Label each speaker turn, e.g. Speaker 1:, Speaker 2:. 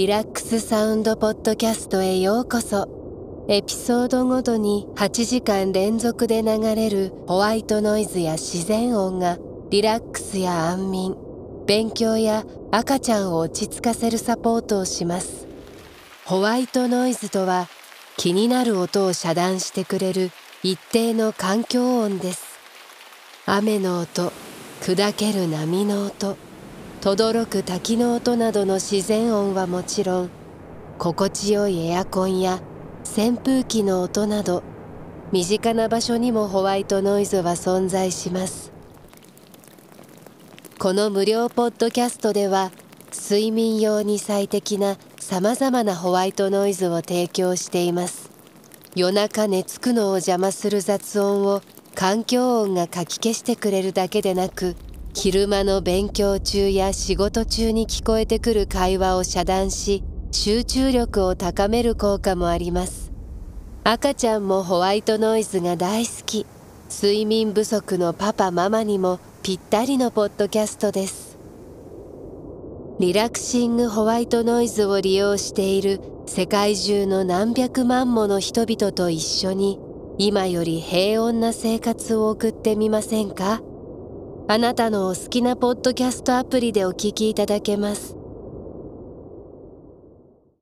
Speaker 1: リラックスサウンドポッドキャストへようこそ。エピソードごとに8時間連続で流れるホワイトノイズや自然音がリラックスや安眠、勉強や赤ちゃんを落ち着かせるサポートをします。ホワイトノイズとは、気になる音を遮断してくれる一定の環境音です。雨の音、砕ける波の音、轟く滝の音などの自然音はもちろん、心地よいエアコンや扇風機の音など、身近な場所にもホワイトノイズは存在します。この無料ポッドキャストでは、睡眠用に最適なさまざまなホワイトノイズを提供しています。夜中寝つくのを邪魔する雑音を環境音がかき消してくれるだけでなく、昼間の勉強中や仕事中に聞こえてくる会話を遮断し、集中力を高める効果もあります。赤ちゃんもホワイトノイズが大好き。睡眠不足のパパママにもぴったりのポッドキャストです。リラクシングホワイトノイズを利用している世界中の何百万もの人々と一緒に、今より平穏な生活を送ってみませんか？あなたのお好きなポッドキャストアプリでお聞きいただけます。